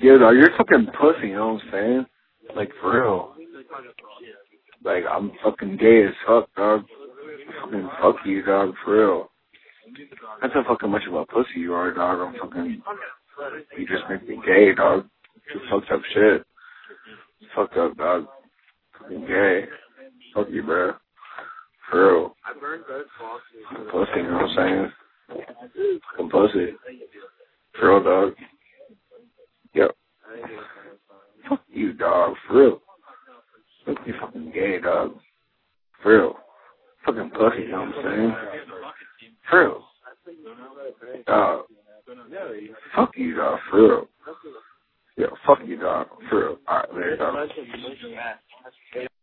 Yeah, dog, you're fucking pussy, you know what I'm saying? Like, for real. Like, I'm fucking gay as fuck, dog. Fucking fuck you, dog, for real. That's how fucking much of a pussy you are, dog. I'm fucking, you just make me gay, dog. Just fucked up shit. Fucked up, dog. Fucking gay. Fuck you, bro. For real. Fucking pussy, you know what I'm saying? Fucking pussy. For real, dog. Yep. Fuck you, dog. For real. Fuck you fucking gay, dog. For real. Fucking pussy, you know what I'm saying? For real. Dog. Fuck you, dog. For real. Yeah, fuck you, dog. For real. Alright, later, dog.